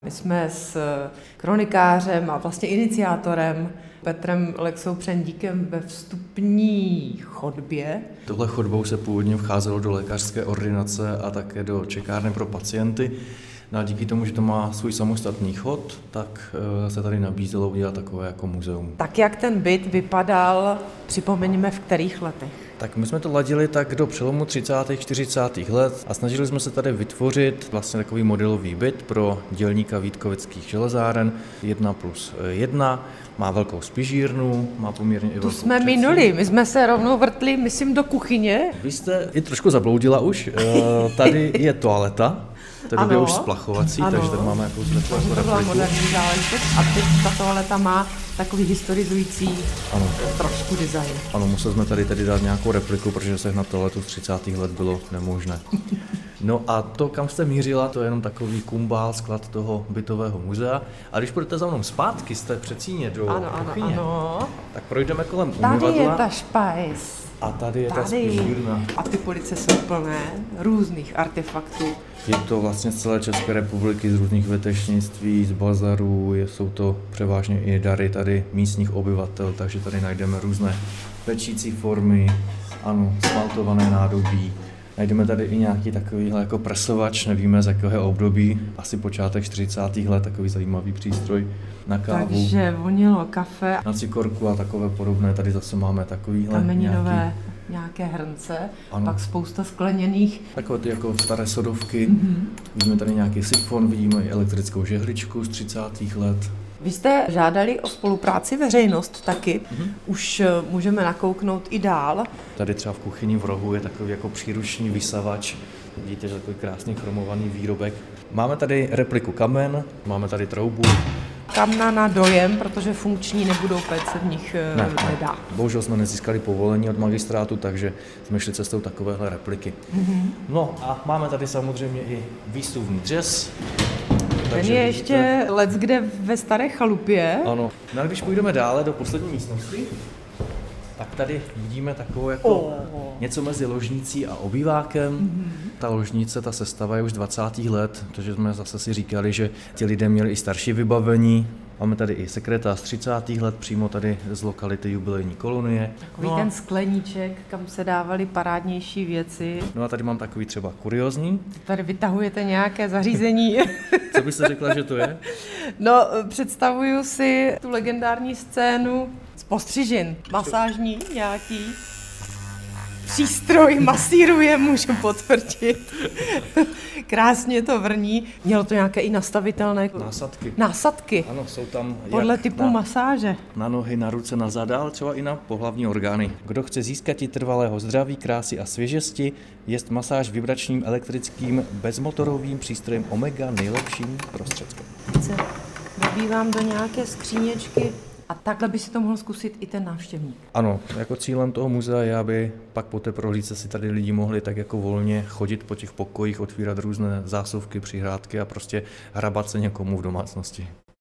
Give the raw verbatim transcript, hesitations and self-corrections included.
My jsme s kronikářem a vlastně iniciátorem Petrem Lexou Přendíkem ve vstupní chodbě. Tohle chodbou se původně vcházelo do lékařské ordinace a také do čekárny pro pacienty. No a díky tomu, že to má svůj samostatný chod, tak se tady nabízelo udělat takové jako muzeum. Tak jak ten byt vypadal, připomeňme v kterých letech? Tak my jsme to ladili tak do přelomu třicátých čtyřicátých let a snažili jsme se tady vytvořit vlastně takový modelový byt pro dělníka Vítkovických železáren jedna plus jedna. Má velkou spižírnu, má poměrně i velkou. Tu jsme minuli, my jsme se rovnou vrtli, myslím, do kuchyně. Vy jste i trošku zabloudila už, tady je toaleta. To je době už splachovací, ano. Takže tady máme jako zvětlou repliku. To byla moderní záležitost a teď ta toaleta má takový historizující ano. trošku design. Ano, museli jsme tady tedy dát nějakou repliku, protože sehnat toaletu z třicátých let bylo nemožné. No a to, kam jste mířila, to je jenom takový kumbál, sklad toho bytového muzea. A když půjdete za mnou zpátky z té předsíně do ano, kuchyně, ano, ano. tak projdeme kolem tady umyvadla. Tady je ta špajs. A tady je tady. ta spižírna. A ty police jsou plné různých artefaktů. Je to vlastně z celé České republiky, z různých vetešnictví, z bazarů, jsou to převážně i dary tady místních obyvatel, takže tady najdeme různé pečící formy, ano, smaltované nádobí. Najdeme tady i nějaký takovýhle jako presovač, nevíme z jakého období, asi počátek čtyřicátých let, takový zajímavý přístroj na kávu. Takže vonilo kafe. Na cikorku a takové podobné, tady zase máme takovýhle kameninové nějaký... nějaké hrnce, ano. Pak spousta skleněných. Takové ty jako staré sodovky, mm-hmm. Vidíme tady nějaký sifon, vidíme i elektrickou žehličku z třicátých let. Vy jste žádali o spolupráci veřejnost taky, mm-hmm. Už můžeme nakouknout i dál. Tady třeba v kuchyni v rohu je takový jako příruční vysavač, vidíte, že takový krásný chromovaný výrobek. Máme tady repliku kamen, máme tady troubu. Kamna na dojem, protože funkční nebudou, péct se v nich ne, nedá. Bohužel jsme nezískali povolení od magistrátu, takže jsme šli cestou takovéhle repliky. Mm-hmm. No a máme tady samozřejmě i výstupní dřez. Ten je ještě let kde ve staré chalupě. Ano. No a když půjdeme dále do poslední místnosti, tak tady vidíme takovou jako oh. něco mezi ložnicí a obývákem. Mm-hmm. Ta ložnice, ta sestava je už dvacátých let, protože jsme zase si říkali, že ti lidé měli i starší vybavení. Máme tady i sekretář z třicátých let, přímo tady z lokality jubilejní kolonie. Takový no a... ten skleníček, kam se dávaly parádnější věci. No a tady mám takový třeba kuriózní. Tady vytahujete nějaké zařízení. Co byste řekla, že to je? No, představuju si tu legendární scénu z postřižin. Masážní nějaký přístroj masíruje, můžu potvrdit. Krásně to vrní. Mělo to nějaké i nastavitelné násadky. Násadky. Ano, jsou tam podle typu na, masáže. Na nohy, na ruce, na zada, ale třeba i na pohlavní orgány. Kdo chce získat i trvalého zdraví, krásy a svěžesti, jest masáž vibračním elektrickým bezmotorovým přístrojem Omega nejlepším prostředkem. Se nabývám do nějaké skříněčky. A takhle by si to mohl zkusit i ten návštěvník. Ano, jako cílem toho muzea je, aby pak po té prohlídce si tady lidi mohli tak jako volně chodit po těch pokojích, otvírat různé zásuvky, přihrádky a prostě hrabat se někomu v domácnosti.